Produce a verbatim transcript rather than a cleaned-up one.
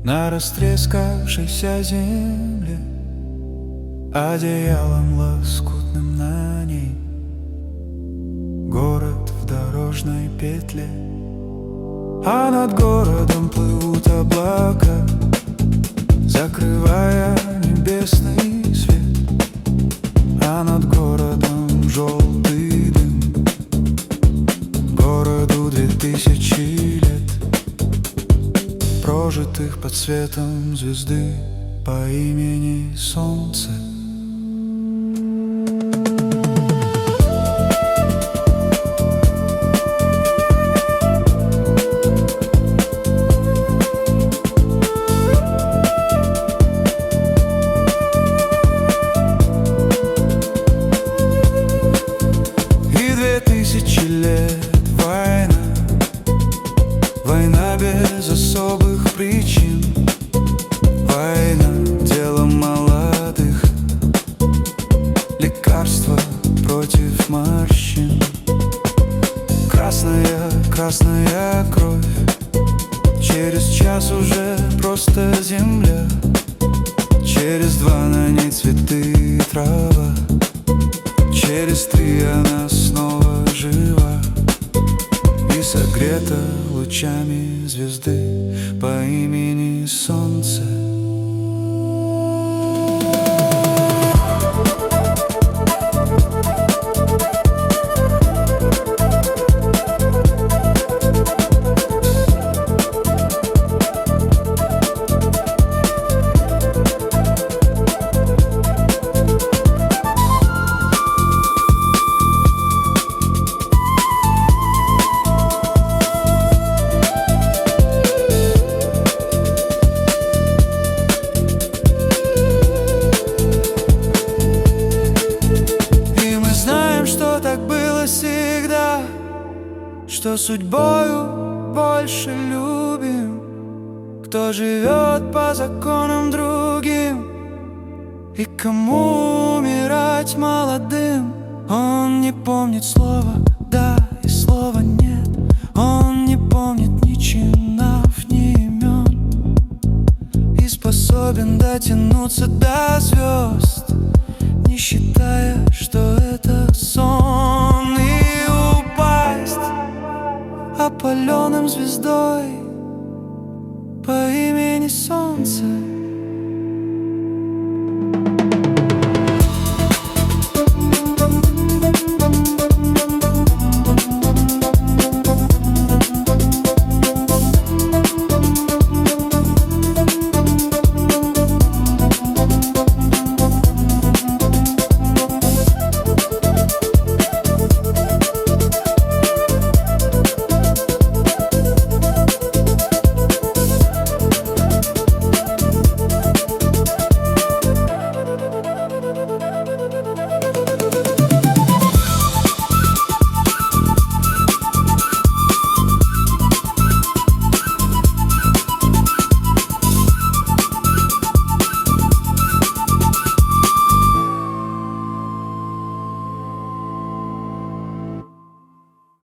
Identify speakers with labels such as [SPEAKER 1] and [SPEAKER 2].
[SPEAKER 1] На растрескавшейся земле, одеялом лоскутным на ней, город в дорожной петле. А над городом плывут облака, закрывая небесный свет. А над городом желтый дым, городу две тысячи лет, прожитых под светом звезды по имени Солнце. И две тысячи лет война, война без особых причин, война — дело молодых, лекарство против морщин. Красная, красная кровь, через час уже просто земля, через два на ней цветы и трава, через три она снова жива и согрета лучами звезды по имени Солнце. Что так было всегда, что судьбою больше любим, кто живет по законам другим, и кому умирать молодым. Он не помнит слова «да» и слова «нет», он не помнит ни чинов, ни имен, и способен дотянуться до звезд, не считая, что это сон, и упасть опаленным звездой по имени Солнце.